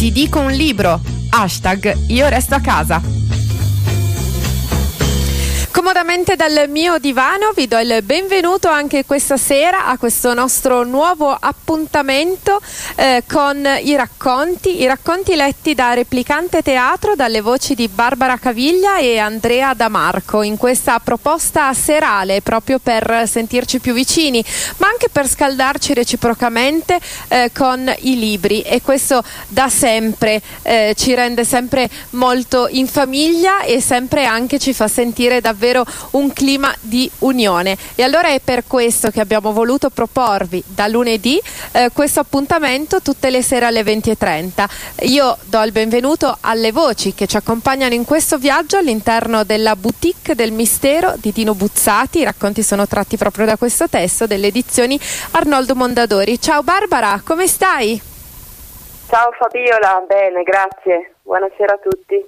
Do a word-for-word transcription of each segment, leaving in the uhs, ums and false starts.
Ti dico un libro, hashtag io resto a casa. Comodamente dal mio divano vi do il benvenuto anche questa sera a questo nostro nuovo appuntamento eh, con i racconti, i racconti letti da Replicante Teatro dalle voci di Barbara Caviglia e Andrea Damarco in questa proposta serale proprio per sentirci più vicini ma anche per scaldarci reciprocamente eh, con i libri, e questo da sempre eh, ci rende sempre molto in famiglia e sempre anche ci fa sentire davvero un clima di unione. E allora è per questo che abbiamo voluto proporvi da lunedì eh, questo appuntamento tutte le sere alle venti e trenta. Io do il benvenuto alle voci che ci accompagnano in questo viaggio all'interno della boutique del mistero di Dino Buzzati. I racconti sono tratti proprio da questo testo delle edizioni Arnoldo Mondadori. Ciao Barbara, come stai? Ciao Fabiola, bene, grazie. Buonasera a tutti.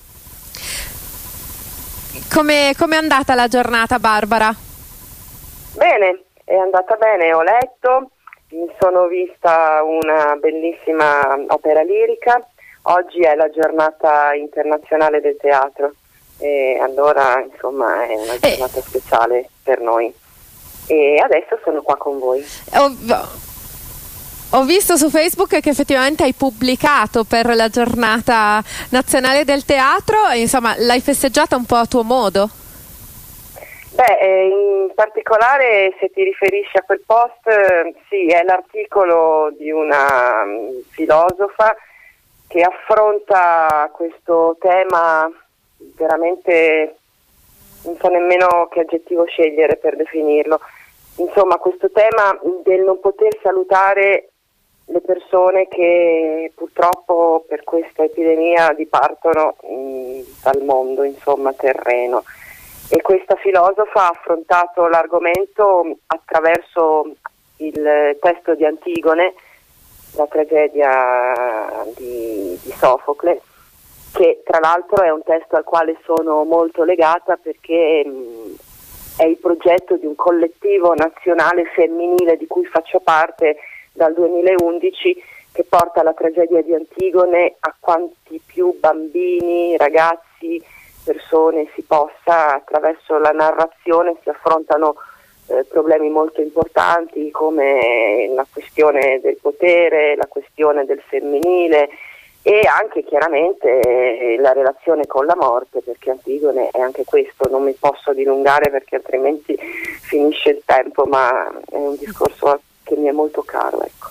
Come è andata la giornata, Barbara? Bene, è andata bene, ho letto, mi sono vista una bellissima opera lirica. Oggi è la giornata internazionale del teatro e allora insomma è una giornata eh. speciale per noi. E adesso sono qua con voi. Ho, ho visto su Facebook che effettivamente hai pubblicato per la giornata nazionale del teatro, e, insomma, l'hai festeggiata un po' a tuo modo? Beh, in particolare se ti riferisci a quel post, sì, è l'articolo di una filosofa che affronta questo tema veramente, non so nemmeno che aggettivo scegliere per definirlo. Insomma, questo tema del non poter salutare le persone che purtroppo per questa epidemia dipartono mh, dal mondo, insomma, terreno. E questa filosofa ha affrontato l'argomento attraverso il testo di Antigone, la tragedia di, di Sofocle, che tra l'altro è un testo al quale sono molto legata perché mh, è il progetto di un collettivo nazionale femminile di cui faccio parte dal duemilaundici, che porta la tragedia di Antigone a quanti più bambini, ragazzi, persone si possa. Attraverso la narrazione si affrontano eh, problemi molto importanti come la questione del potere, la questione del femminile e anche chiaramente eh, la relazione con la morte, perché Antigone è anche questo. Non mi posso dilungare perché altrimenti finisce il tempo, ma è un discorso che mi è molto caro, ecco.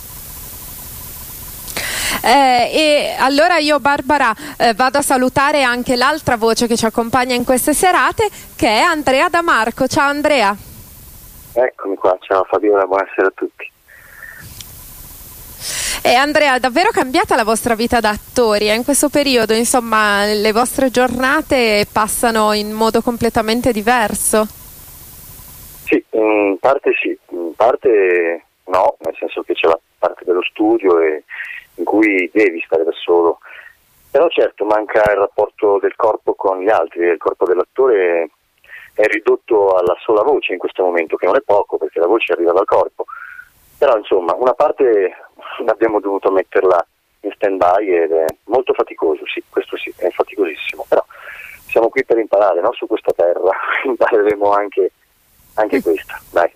Eh, e allora io, Barbara, eh, vado a salutare anche l'altra voce che ci accompagna in queste serate, che è Andrea Damarco. Ciao Andrea. Eccomi qua, ciao Fabiola, buonasera a tutti. E Andrea, è davvero cambiata la vostra vita da attori? In questo periodo, insomma, le vostre giornate passano in modo completamente diverso? Sì, in parte sì, in parte no, nel senso che c'è la parte dello studio e in cui devi stare da solo, però certo manca il rapporto del corpo con gli altri. Il corpo dell'attore è ridotto alla sola voce in questo momento, che non è poco perché la voce arriva dal corpo, però insomma una parte abbiamo dovuto metterla in stand by ed è molto faticoso, sì, questo sì, è faticosissimo, però siamo qui per imparare, no? Su questa terra impareremo anche anche questa, dai.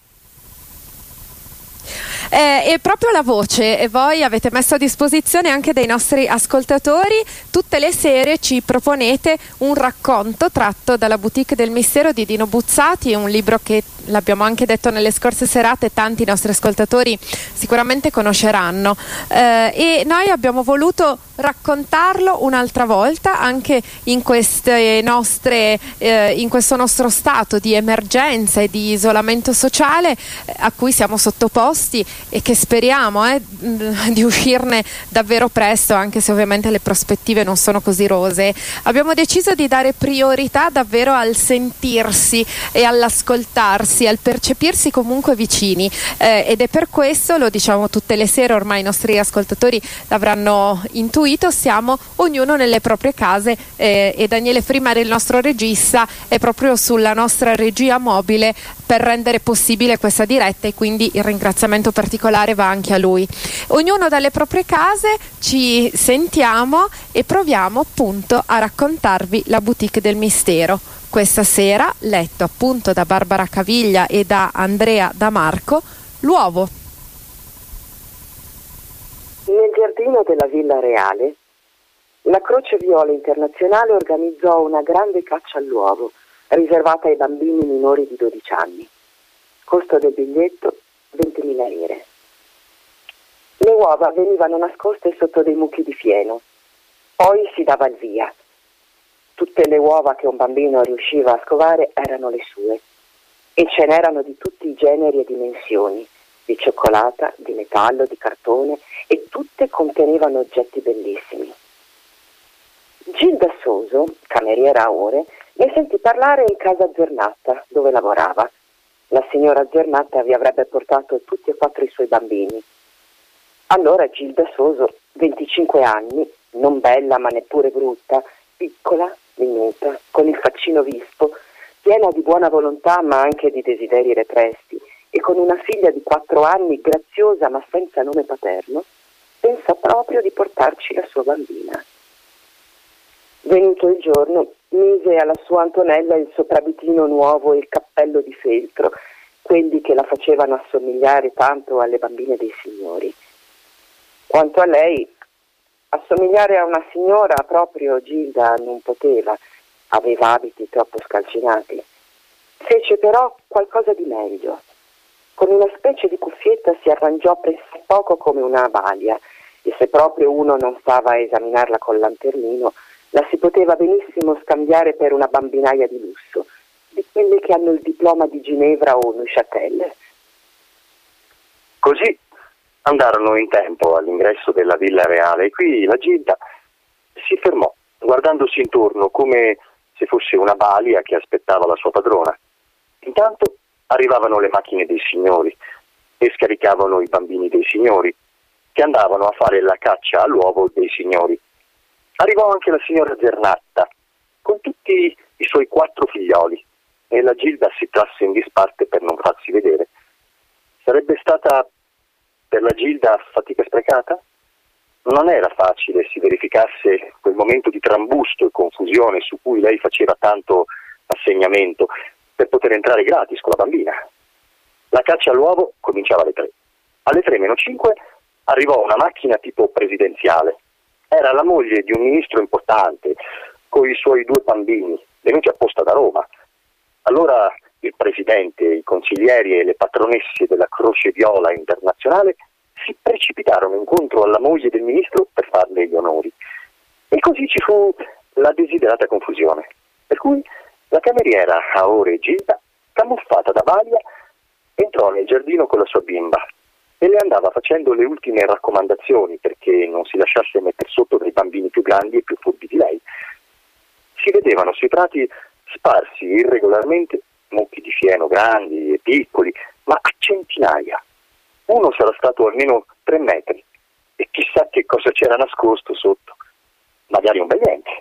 Eh, e proprio la voce, e voi avete messo a disposizione anche dei nostri ascoltatori, tutte le sere ci proponete un racconto tratto dalla boutique del mistero di Dino Buzzati, un libro che, l'abbiamo anche detto nelle scorse serate, tanti nostri ascoltatori sicuramente conosceranno, eh, e noi abbiamo voluto raccontarlo un'altra volta anche in queste nostre eh, in questo nostro stato di emergenza e di isolamento sociale eh, a cui siamo sottoposti e che speriamo eh, di uscirne davvero presto, anche se ovviamente le prospettive non sono così rosee. Abbiamo deciso di dare priorità davvero al sentirsi e all'ascoltarsi, al percepirsi comunque vicini, eh, ed è per questo, lo diciamo tutte le sere, ormai i nostri ascoltatori l'avranno intuito, distribuito, siamo ognuno nelle proprie case eh, e Daniele Frimari, il nostro regista, è proprio sulla nostra regia mobile per rendere possibile questa diretta, e quindi il ringraziamento particolare va anche a lui. Ognuno dalle proprie case ci sentiamo e proviamo appunto a raccontarvi la boutique del mistero. Questa sera, letto appunto da Barbara Caviglia e da Andrea Da Marco, l'uovo. Nel giardino della Villa Reale, la Croce Viola Internazionale organizzò una grande caccia all'uovo, riservata ai bambini minori di dodici anni. Costo del biglietto ventimila lire. Le uova venivano nascoste sotto dei mucchi di fieno, poi si dava il via. Tutte le uova che un bambino riusciva a scovare erano le sue, e ce n'erano di tutti i generi e dimensioni, di cioccolata, di metallo, di cartone, e tutte contenevano oggetti bellissimi. Gilda Soso, cameriera a ore, ne sentì parlare in casa Zernatta, dove lavorava. La signora Zernatta vi avrebbe portato tutti e quattro i suoi bambini. Allora Gilda Soso, venticinque anni, non bella ma neppure brutta, piccola, minuta, con il faccino vispo, piena di buona volontà ma anche di desideri represti, e con una figlia di quattro anni, graziosa ma senza nome paterno, pensa proprio di portarci la sua bambina. Venuto il giorno, mise alla sua Antonella il soprabitino nuovo e il cappello di feltro, quelli che la facevano assomigliare tanto alle bambine dei signori. Quanto a lei, assomigliare a una signora proprio Gilda non poteva, aveva abiti troppo scalcinati. Fece però qualcosa di meglio. Con una specie di cuffietta si arrangiò pressappoco come una balia, e se proprio uno non stava a esaminarla col lanternino, la si poteva benissimo scambiare per una bambinaia di lusso, di quelle che hanno il diploma di Ginevra o Neuchâtel. Così andarono in tempo all'ingresso della Villa Reale, e qui la Gilda si fermò, guardandosi intorno come se fosse una balia che aspettava la sua padrona. Intanto arrivavano le macchine dei signori e scaricavano i bambini dei signori, che andavano a fare la caccia all'uovo dei signori. Arrivò anche la signora Zernatta, con tutti i suoi quattro figlioli, e la Gilda si trasse in disparte per non farsi vedere. Sarebbe stata per la Gilda fatica sprecata? Non era facile si verificasse quel momento di trambusto e confusione su cui lei faceva tanto assegnamento per poter entrare gratis con la bambina. La caccia all'uovo cominciava alle tre. Alle tre meno cinque arrivò una macchina tipo presidenziale. Era la moglie di un ministro importante, con i suoi due bambini, venuti apposta da Roma. Allora il presidente, i consiglieri e le patronesse della Croce Viola Internazionale si precipitarono incontro alla moglie del ministro per farle gli onori. E così ci fu la desiderata confusione, per cui la cameriera a ore Gilda, camuffata da balia, entrò nel giardino con la sua bimba e le andava facendo le ultime raccomandazioni perché non si lasciasse mettere sotto dei bambini più grandi e più furbi di lei. Si vedevano sui prati sparsi irregolarmente mucchi di fieno grandi e piccoli, ma a centinaia. Uno sarà stato almeno tre metri, e chissà che cosa c'era nascosto sotto. Magari un bel niente.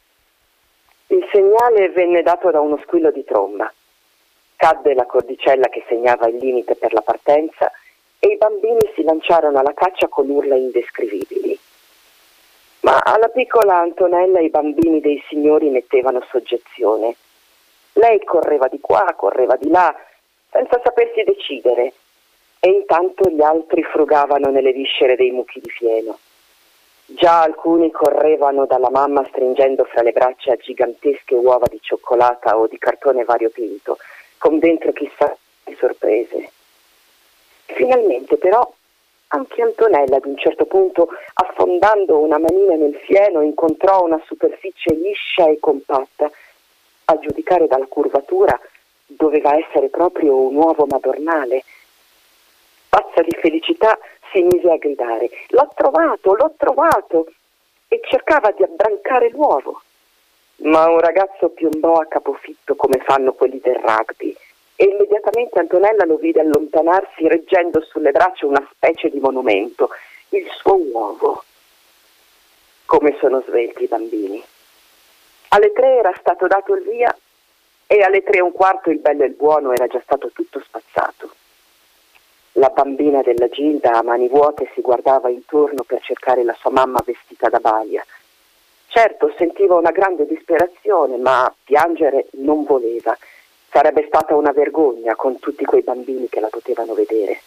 Il segnale venne dato da uno squillo di tromba. Cadde la cordicella che segnava il limite per la partenza e i bambini si lanciarono alla caccia con urla indescrivibili. Ma alla piccola Antonella i bambini dei signori mettevano soggezione. Lei correva di qua, correva di là, senza sapersi decidere, e intanto gli altri frugavano nelle viscere dei mucchi di fieno. Già alcuni correvano dalla mamma stringendo fra le braccia gigantesche uova di cioccolata o di cartone variopinto, con dentro chissà che sorprese. Finalmente però anche Antonella ad un certo punto, affondando una manina nel fieno, incontrò una superficie liscia e compatta. A giudicare dalla curvatura doveva essere proprio un uovo madornale. Pazza di felicità si mise a gridare: «L'ho trovato, l'ho trovato!» e cercava di abbrancare l'uovo. Ma un ragazzo piombò a capofitto come fanno quelli del rugby e immediatamente Antonella lo vide allontanarsi reggendo sulle braccia una specie di monumento, il suo uovo. Come sono svelti i bambini. Alle tre era stato dato il via e alle tre e un quarto il bello e il buono era già stato tutto spazzato. La bambina della Gilda a mani vuote si guardava intorno per cercare la sua mamma vestita da balia. Certo, sentiva una grande disperazione, ma piangere non voleva. Sarebbe stata una vergogna con tutti quei bambini che la potevano vedere.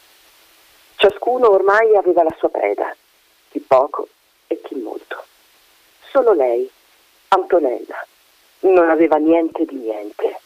Ciascuno ormai aveva la sua preda, chi poco e chi molto. Solo lei, Antonella, non aveva niente di niente.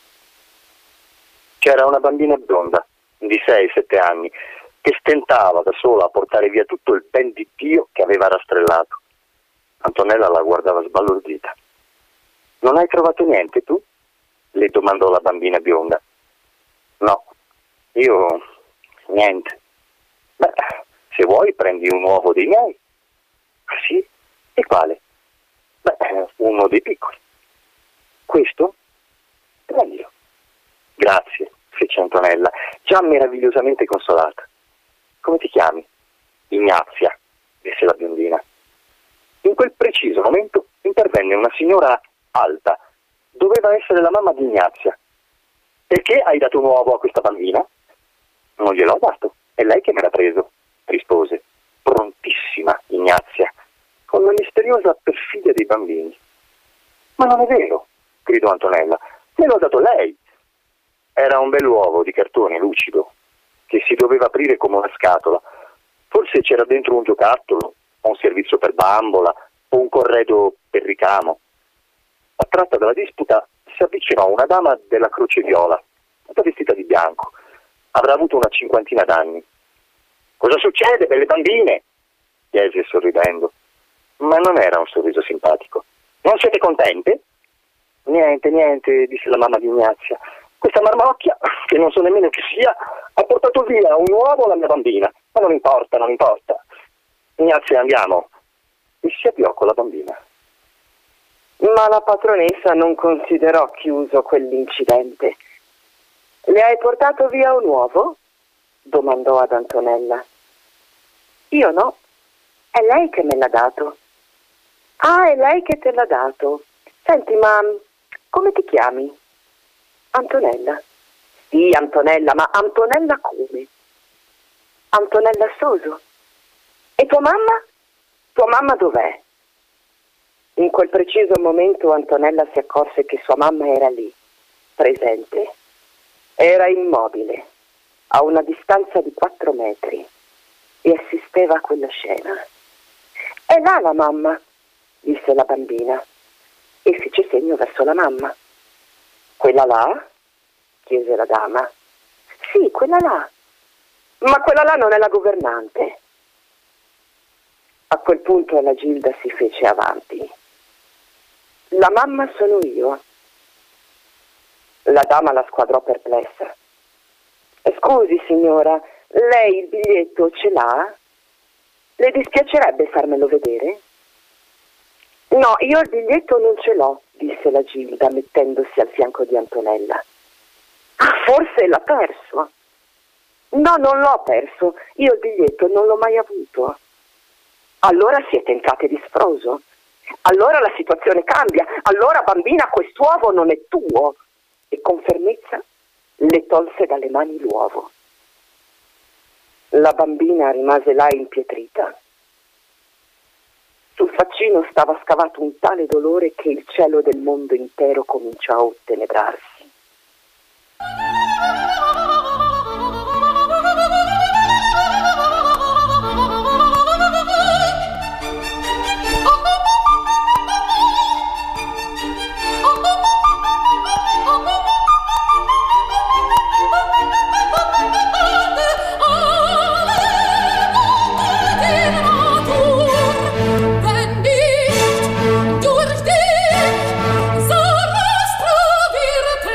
C'era una bambina bionda di sei sette anni che stentava da sola a portare via tutto il ben di Dio che aveva rastrellato. Antonella la guardava sbalordita. «Non hai trovato niente tu?» le domandò la bambina bionda. «No, io niente». «Beh, se vuoi prendi un uovo dei miei». «Ah sì? E quale?» «Beh, uno dei piccoli». «Questo?» «Prendilo». «Grazie», fece Antonella, già meravigliosamente consolata. «Come ti chiami?» «Ignazia», disse la biondina. In quel preciso momento intervenne una signora alta. Doveva essere la mamma di Ignazia. «Perché hai dato un uovo a questa bambina?» «Non gliel'ho dato, è lei che me l'ha preso», rispose, prontissima Ignazia, con la misteriosa perfidia dei bambini. «Ma non è vero», gridò Antonella, «me l'ho dato lei». Era un bell'uovo di cartone lucido, che si doveva aprire come una scatola. Forse c'era dentro un giocattolo, o un servizio per bambola, o un corredo per ricamo. Attratta dalla disputa, si avvicinò una dama della Croce Viola, tutta vestita di bianco. Avrà avuto una cinquantina d'anni. «Cosa succede, belle bambine?» chiese sorridendo. Ma non era un sorriso simpatico. «Non siete contente?» «Niente, niente», disse la mamma di Ignazia. «Questa marmocchia, che non so nemmeno chi sia, ha portato via un uovo alla mia bambina. Ma non importa, non importa. Ignazia, andiamo». E si avviò con la bambina. Ma la padronessa non considerò chiuso quell'incidente. «Le hai portato via un uovo?» domandò ad Antonella. «Io no, è lei che me l'ha dato». «Ah, è lei che te l'ha dato. Senti, ma come ti chiami?» «Antonella». «Sì, Antonella, ma Antonella come?» «Antonella Soso». «E tua mamma? Tua mamma dov'è?» In quel preciso momento Antonella si accorse che sua mamma era lì, presente. Era immobile, a una distanza di quattro metri, e assisteva a quella scena. «È là la mamma», disse la bambina, e fece segno verso la mamma. «Quella là?» chiese la dama. «Sì, quella là. Ma quella là non è la governante». A quel punto la Gilda si fece avanti. «La mamma sono io». La dama la squadrò perplessa. «Scusi signora, lei il biglietto ce l'ha? Le dispiacerebbe farmelo vedere?» «No, io il biglietto non ce l'ho», disse la Gilda mettendosi al fianco di Antonella. «Ah, forse l'ha perso». «No, non l'ho perso, io il biglietto non l'ho mai avuto». «Allora siete entrate di sfroso. Allora la situazione cambia. Allora, bambina, quest'uovo non è tuo». E con fermezza le tolse dalle mani l'uovo. La bambina rimase là impietrita. Sul faccino stava scavato un tale dolore che il cielo del mondo intero cominciò a ottenebrarsi. Wenn nicht durch dich so rastre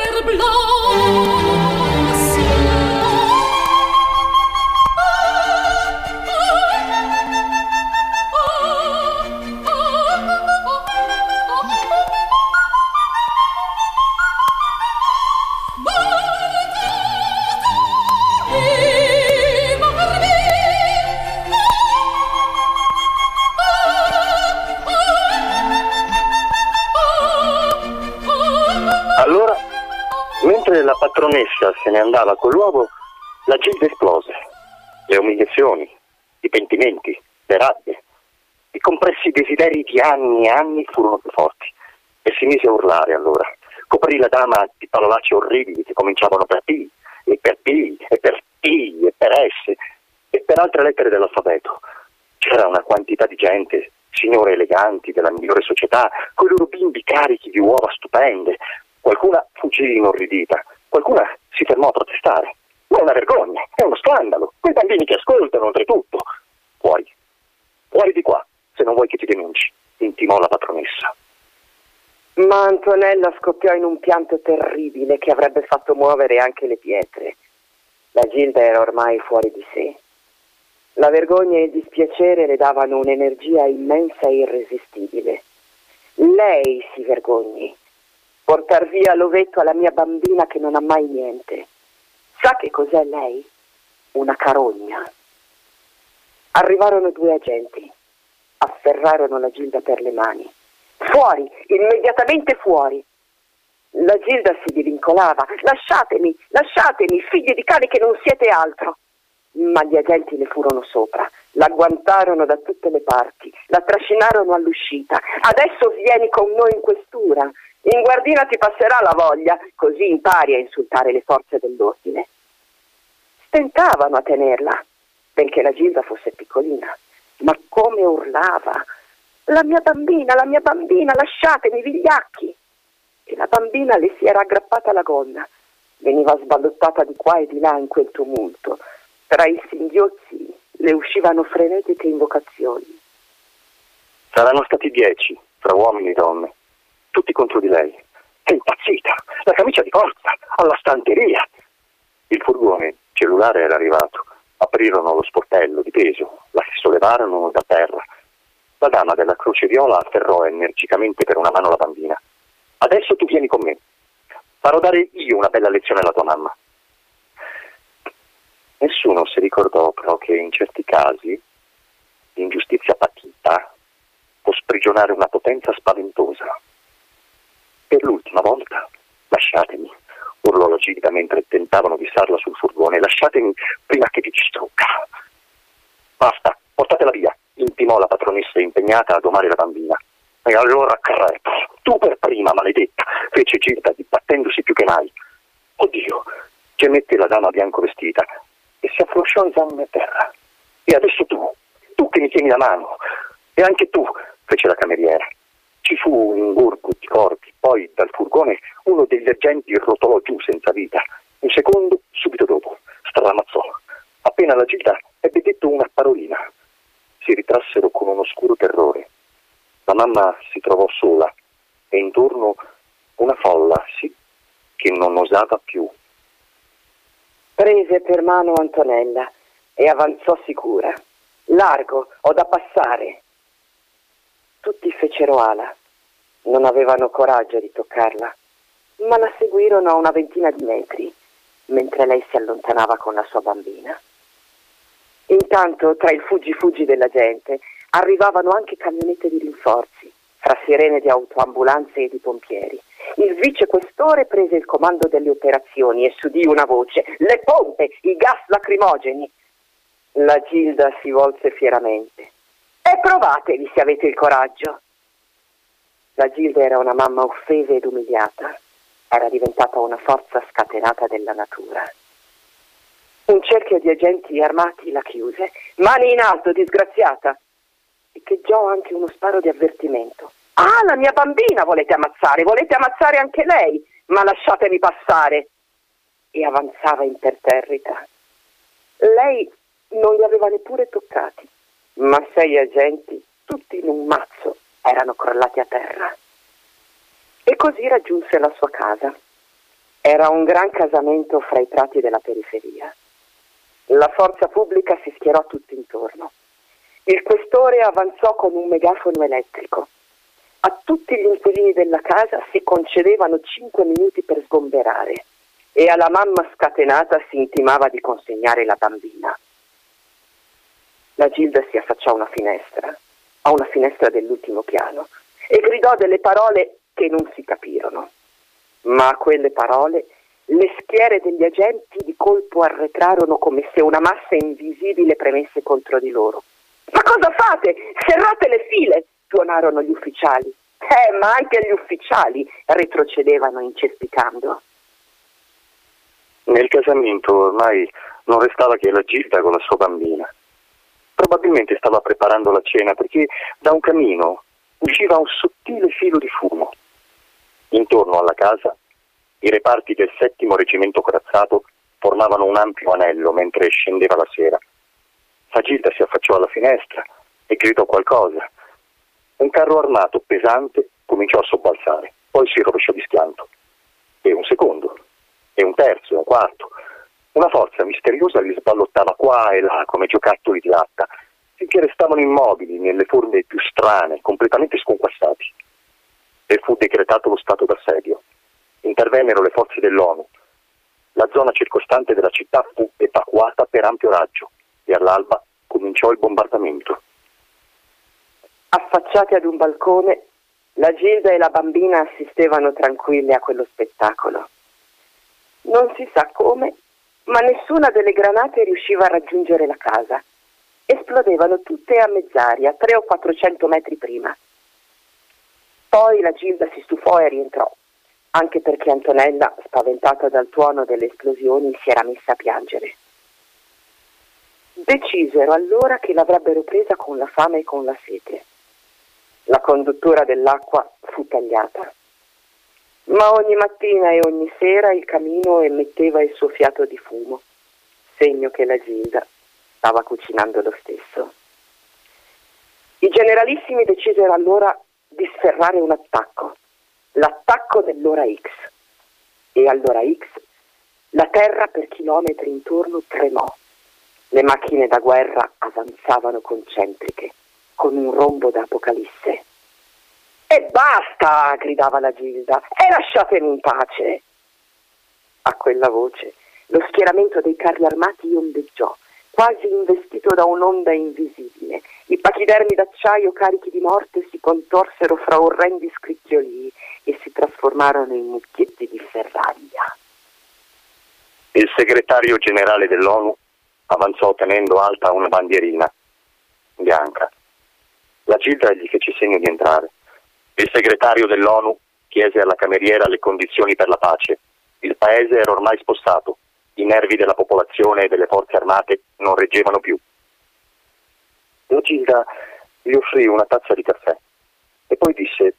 Gilda se ne andava con l'uovo, la Gilda esplose. Le umiliazioni, i pentimenti, le rabbie, i compressi desideri di anni e anni furono più forti e si mise a urlare allora. Coprì la dama di parolacce orribili che cominciavano per P, e per P, e per T, e per S, e per altre lettere dell'alfabeto. C'era una quantità di gente, signore eleganti della migliore società, con i loro bimbi carichi di uova stupende. Qualcuna fuggì inorridita, qualcuna si fermò a protestare. Ma è una vergogna, è uno scandalo, quei bambini che ascoltano oltretutto. Fuori, fuori di qua, se non vuoi che ti denunci, intimò la patronessa. Ma Antonella scoppiò in un pianto terribile che avrebbe fatto muovere anche le pietre. La Gilda era ormai fuori di sé. La vergogna e il dispiacere le davano un'energia immensa e irresistibile. Lei si vergogni. Portar via l'ovetto alla mia bambina che non ha mai niente. Sa che cos'è lei? Una carogna. Arrivarono due agenti. Afferrarono la Gilda per le mani. Fuori, immediatamente fuori. La Gilda si divincolava. Lasciatemi, lasciatemi, figli di cane che non siete altro. Ma gli agenti le furono sopra, l'agguantarono da tutte le parti, la trascinarono all'uscita. Adesso vieni con noi in questura. In guardina ti passerà la voglia, così impari a insultare le forze dell'ordine. Stentavano a tenerla, benché la Gilda fosse piccolina. Ma come urlava! La mia bambina, la mia bambina, lasciatemi, vigliacchi! E la bambina le si era aggrappata alla gonna. Veniva sballottata di qua e di là in quel tumulto. Tra i singhiozzi le uscivano frenetiche invocazioni. Saranno stati dieci, tra uomini e donne, tutti contro di lei. È impazzita, la camicia di forza, alla stanteria. Il furgone cellulare era arrivato. Aprirono lo sportello di peso, la sollevarono da terra. La dama della croce viola afferrò energicamente per una mano la bambina. Adesso tu vieni con me. Farò dare io una bella lezione alla tua mamma. Nessuno si ricordò però che in certi casi l'ingiustizia patita può sprigionare una potenza spaventosa. Per l'ultima volta, lasciatemi, urlò la Gilda mentre tentavano di sarla sul furgone, lasciatemi prima che vi distrugga. Basta, portatela via, intimò la patronessa impegnata a domare la bambina. E allora crepo, tu per prima, maledetta, fece Gilda dibattendosi più che mai. Oddio, gemette la dama bianco vestita e si afflosciò esame a terra. E adesso tu, tu che mi tieni la mano, e anche tu, fece la cameriera. Ci fu un ingorgo di corpi, poi dal furgone uno degli agenti rotolò giù senza vita. Un secondo, subito dopo, stramazzò. Appena la Gilda ebbe detto una parolina, si ritrassero con un oscuro terrore. La mamma si trovò sola e intorno una folla, sì, che non osava più. Prese per mano Antonella e avanzò sicura. Largo, ho da passare. Tutti fecero ala. Non avevano coraggio di toccarla, ma la seguirono a una ventina di metri, mentre lei si allontanava con la sua bambina. Intanto, tra il fuggi-fuggi della gente, arrivavano anche camionette di rinforzi, fra sirene di autoambulanze e di pompieri. Il vicequestore prese il comando delle operazioni e s'udì una voce: le pompe, i gas lacrimogeni. La Gilda si volse fieramente. E provatevi se avete il coraggio. La Gilda era una mamma offesa ed umiliata. Era diventata una forza scatenata della natura. Un cerchio di agenti armati la chiuse. Mani in alto, disgraziata! Echeggiò anche uno sparo di avvertimento. Ah, la mia bambina volete ammazzare, volete ammazzare anche lei, ma lasciatemi passare. E avanzava imperterrita. Lei non li aveva neppure toccati, ma sei agenti, tutti in un mazzo, erano crollati a terra. E così raggiunse la sua casa. Era un gran casamento fra i prati della periferia. La forza pubblica si schierò tutto intorno. Il questore avanzò con un megafono elettrico. A tutti gli inquilini della casa si concedevano cinque minuti per sgomberare e alla mamma scatenata si intimava di consegnare la bambina. La Gilda si affacciò a una finestra, a una finestra dell'ultimo piano, e gridò delle parole che non si capirono. Ma a quelle parole Le schiere degli agenti di colpo arretrarono come se una massa invisibile premesse contro di loro. «Ma cosa fate? Serrate le file!» tuonarono gli ufficiali. Eh, ma anche gli ufficiali retrocedevano incespicando. Nel casamento ormai non restava che la Gilda con la sua bambina. Probabilmente stava preparando la cena perché da un camino usciva un sottile filo di fumo. Intorno alla casa i reparti del settimo reggimento corazzato formavano un ampio anello mentre scendeva la sera. La Gilda si affacciò alla finestra e gridò qualcosa. Un carro armato pesante cominciò a sobbalzare, poi si rovesciò di schianto. E un secondo, e un terzo, e un quarto. Una forza misteriosa li sballottava qua e là come giocattoli di latta, finché restavano immobili nelle forme più strane, completamente sconquassati. E fu decretato lo stato d'assedio. Intervennero le forze dell'ONU. La zona circostante della città fu evacuata per ampio raggio e all'alba cominciò il bombardamento. Affacciati ad un balcone, la Gilda e la bambina assistevano tranquille a quello spettacolo. Non si sa come, ma nessuna delle granate riusciva a raggiungere la casa. Esplodevano tutte a mezz'aria, tre o quattrocento metri prima. Poi la Gilda si stufò e rientrò, anche perché Antonella, spaventata dal tuono delle esplosioni, si era messa a piangere. Decisero allora che l'avrebbero presa con la fame e con la sete. La conduttura dell'acqua fu tagliata, ma ogni mattina e ogni sera il camino emetteva il suo fiato di fumo, segno che la Gilda stava cucinando lo stesso. I generalissimi decisero allora di sferrare un attacco, l'attacco dell'ora X. E all'ora X la terra per chilometri intorno tremò. Le macchine da guerra avanzavano concentriche, con un rombo da apocalisse. «E basta!» gridava la Gilda. «E lasciatemi in pace!» A quella voce lo schieramento dei carri armati ondeggiò, quasi investito da un'onda invisibile. I pachidermi d'acciaio carichi di morte si contorsero fra orrendi scricchiolii e si trasformarono in mucchietti di ferraglia. Il segretario generale dell'ONU avanzò tenendo alta una bandierina bianca. La Gilda gli fece segno di entrare. Il segretario dell'ONU chiese alla cameriera le condizioni per la pace. Il paese era ormai spossato. I nervi della popolazione e delle forze armate non reggevano più. La Gilda gli offrì una tazza di caffè e poi disse: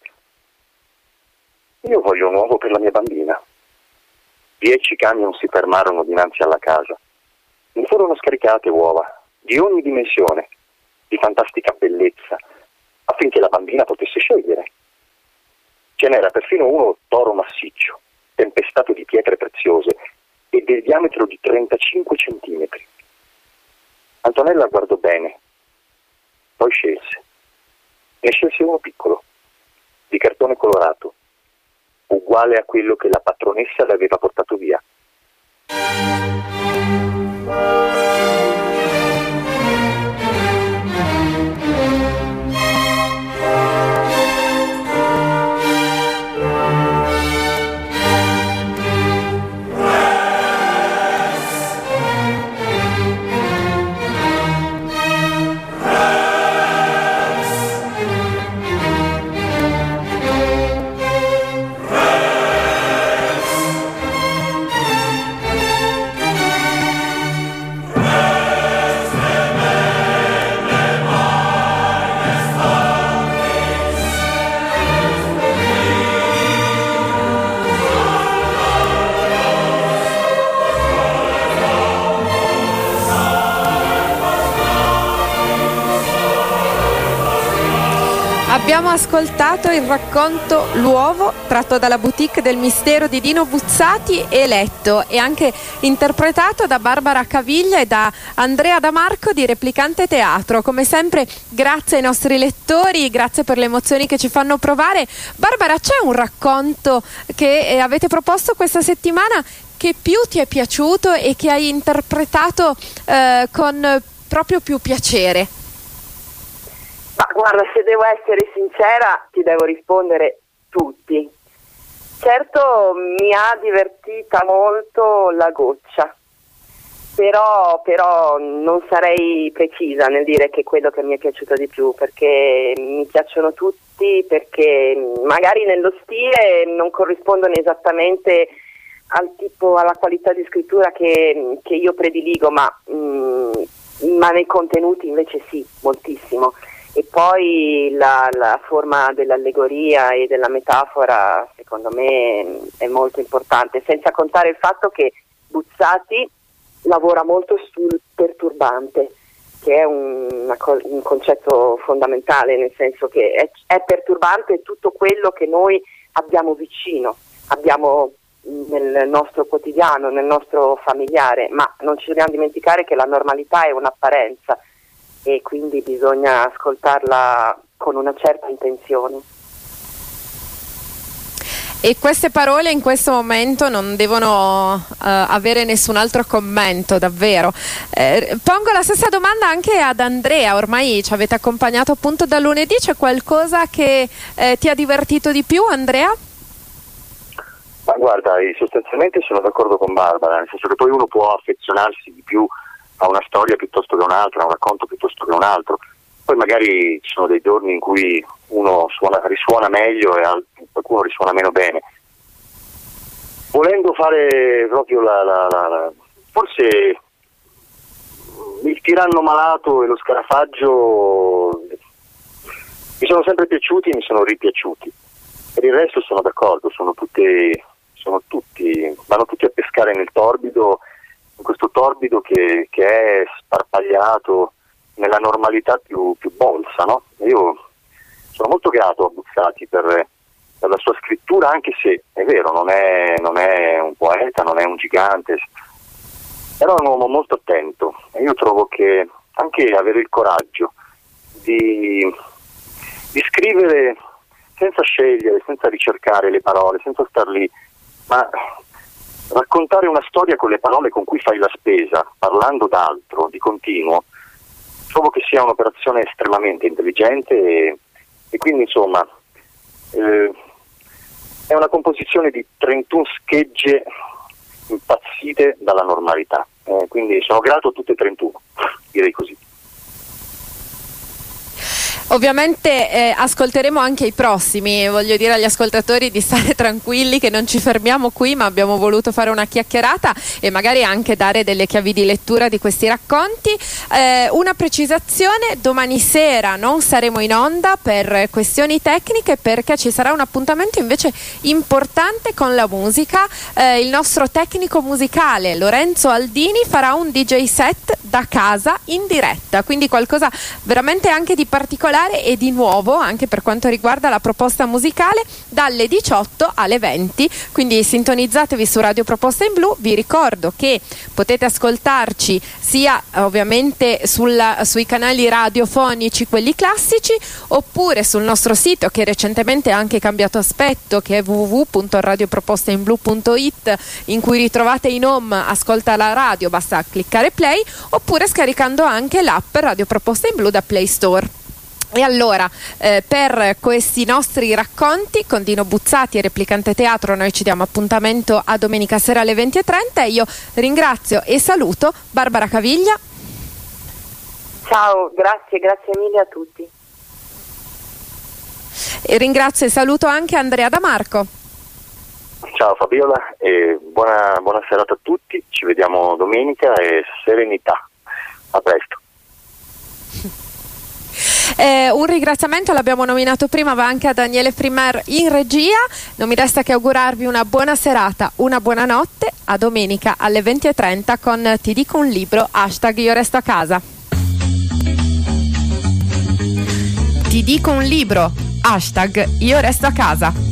«Io voglio un uovo per la mia bambina». Dieci camion si fermarono dinanzi alla casa. Ne furono scaricate uova di ogni dimensione, di fantastica bellezza, affinché la bambina potesse scegliere. Ce n'era perfino uno toro massiccio, tempestato di pietre preziose e del diametro di trentacinque centimetri. Antonella guardò bene, poi scelse. Ne scelse uno piccolo, di cartone colorato, uguale a quello che la patronessa le aveva portato via. Abbiamo ascoltato il racconto L'uovo, tratto dalla boutique del mistero di Dino Buzzati, e letto e anche interpretato da Barbara Caviglia e da Andrea Damarco di Replicante Teatro. Come sempre grazie ai nostri lettori, grazie per le emozioni che ci fanno provare. Barbara, c'è un racconto che eh, avete proposto questa settimana che più ti è piaciuto e che hai interpretato eh, con proprio più piacere? Ma guarda, se devo essere sincera, ti devo rispondere tutti. Certo, mi ha divertita molto La Goccia, però, però non sarei precisa nel dire che è quello che mi è piaciuto di più, perché mi piacciono tutti, perché magari nello stile non corrispondono esattamente al tipo, alla qualità di scrittura che, che io prediligo, ma, mh, ma nei contenuti invece sì, moltissimo. E poi la, la forma dell'allegoria e della metafora secondo me è molto importante, senza contare il fatto che Buzzati lavora molto sul perturbante, che è un, una, un concetto fondamentale, nel senso che è, è perturbante tutto quello che noi abbiamo vicino, abbiamo nel nostro quotidiano, nel nostro familiare, ma non ci dobbiamo dimenticare che la normalità è un'apparenza e quindi bisogna ascoltarla con una certa intenzione. E queste parole in questo momento non devono uh, avere nessun altro commento, davvero. Eh, pongo la stessa domanda anche ad Andrea, ormai ci avete accompagnato appunto da lunedì, c'è qualcosa che eh, ti ha divertito di più, Andrea? Ma guarda, sostanzialmente sono d'accordo con Barbara, nel senso che poi uno può affezionarsi di più a una storia piuttosto che a un'altra, a un racconto piuttosto che a un altro. Poi magari ci sono dei giorni in cui uno suona, risuona meglio e qualcuno risuona meno bene. Volendo fare proprio la, la, la, la forse il tiranno malato e lo scarafaggio mi sono sempre piaciuti e mi sono ripiaciuti. Per il resto sono d'accordo, sono tutti, sono tutti, vanno tutti a pescare nel torbido, in questo torbido che, che è sparpagliato nella normalità più, più bolsa, no? Io sono molto grato a Buzzati per, per la sua scrittura, anche se è vero, non è, non è un poeta, non è un gigante, però è un uomo molto attento e io trovo che anche avere il coraggio di, di scrivere senza scegliere, senza ricercare le parole, senza star lì, ma raccontare una storia con le parole con cui fai la spesa, parlando d'altro, di continuo, trovo che sia un'operazione estremamente intelligente e, e quindi insomma eh, è una composizione di trentuno schegge impazzite dalla normalità, eh, quindi sono grato a tutte e trentuno, direi così. Ovviamente eh, ascolteremo anche i prossimi, voglio dire agli ascoltatori di stare tranquilli che non ci fermiamo qui, ma abbiamo voluto fare una chiacchierata e magari anche dare delle chiavi di lettura di questi racconti. Eh, una precisazione: domani sera non saremo in onda per questioni tecniche, perché ci sarà un appuntamento invece importante con la musica. Eh, il nostro tecnico musicale Lorenzo Aldini farà un D J set da casa in diretta, quindi qualcosa veramente anche di particolare e di nuovo anche per quanto riguarda la proposta musicale, dalle diciotto alle venti, quindi sintonizzatevi su Radio Proposta in Blu. Vi ricordo che potete ascoltarci sia ovviamente sulla, sui canali radiofonici, quelli classici, oppure sul nostro sito che recentemente ha anche cambiato aspetto, che è w w w punto radio proposta in blu punto i t, in cui ritrovate in home Ascolta la radio, basta cliccare play, oppure scaricando anche l'app Radio Proposta in Blu da Play Store. E allora, eh, per questi nostri racconti con Dino Buzzati e Replicante Teatro noi ci diamo appuntamento a domenica sera alle venti e trenta. Io ringrazio e saluto Barbara Caviglia. Ciao, grazie, grazie mille a tutti. E ringrazio e saluto anche Andrea Damarco. Ciao Fabiola e buona, buona serata a tutti, ci vediamo domenica e serenità. A presto. Eh, un ringraziamento, l'abbiamo nominato prima, va anche a Daniele Frimer in regia. Non mi resta che augurarvi una buona serata, una buona notte. A domenica alle venti e trenta con Ti dico un libro, hashtag Io resto a casa. Ti dico un libro, hashtag Io resto a casa.